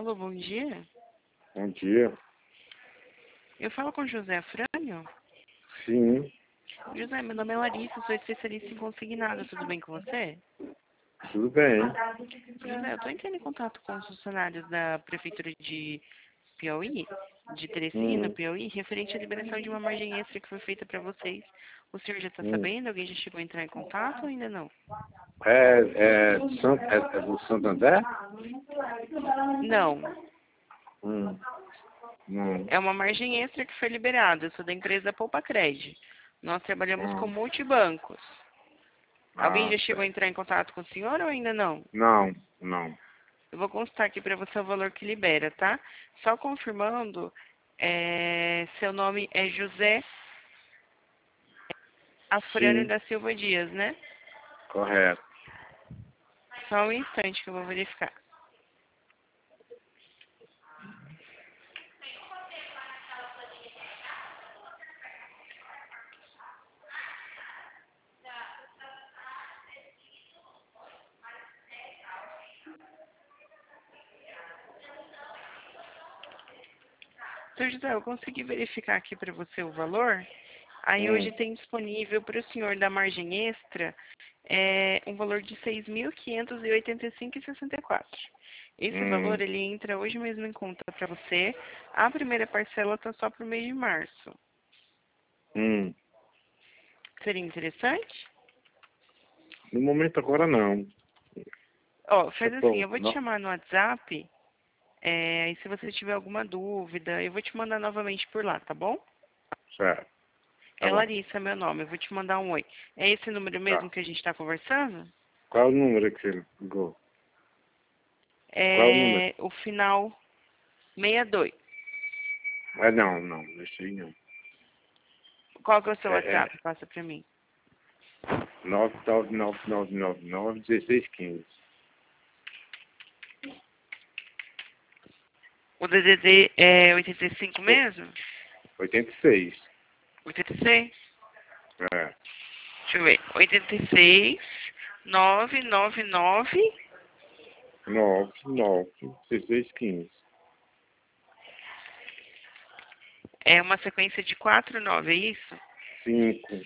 Alô, bom dia. Bom dia. Eu falo com José Afrânio. Sim, José, meu nome é Larissa, sou especialista em consignado. Tudo bem com você? tudo bem. José, eu estou entrando em contato com os funcionários da Prefeitura de Piauí, de Teresina, Hum, Piauí, referente à liberação de uma margem extra que foi feita para vocês. O senhor já está hum. sabendo? Alguém já chegou a entrar em contato ou ainda não? É do Santander? Não. Hum, não. É uma margem extra que foi liberada. Eu sou da empresa Poupa Cred. Nós trabalhamos com Ah, multibancos. Alguém já chegou a certo. entrar em contato com o senhor ou ainda não? Não, não. Eu vou constar aqui para você o valor que libera, tá? Só confirmando, seu nome é José Afrânio Sim, da Silva Dias, né? correto. Só um instante que eu vou verificar. Seu José, eu consegui verificar aqui para você o valor. Aí hoje Hum, tem disponível para o senhor da margem extra um valor de 6.585,64. Esse valor hum, ele entra hoje mesmo em conta para você. A primeira parcela está só para o mês de março. hum. Seria interessante? No momento agora não. Ó, Deixa faz assim, eu... eu vou te Não. chamar no WhatsApp, e se você tiver alguma dúvida, eu vou te mandar novamente por lá, tá bom? Certo, tá É bom. Larissa, meu nome, eu vou te mandar um oi. É esse número mesmo Tá. que a gente está conversando? Qual é o número que você ligou? Qual é o número? É o final 62. Não, deixa aí não. Qual que é o seu É WhatsApp? Passa pra mim. 999991615. O DDD é 85 Pô, mesmo? 86. 86? É. Deixa eu ver. 86 999 1615. é uma sequência de 49, é isso? 5.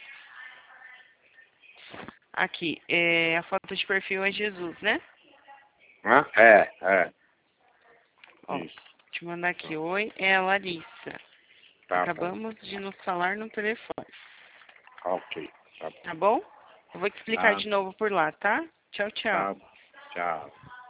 Aqui, a foto de perfil é Jesus, né? Ah, é. Ó, Isso. te mandar Tá, aqui. Oi, é a Larissa. tá bom. Acabamos de nos falar no telefone. Ok. Tá bom. Tá bom? Eu vou te explicar Tá, de novo por lá, tá? Tchau, tchau. tá. Tchau.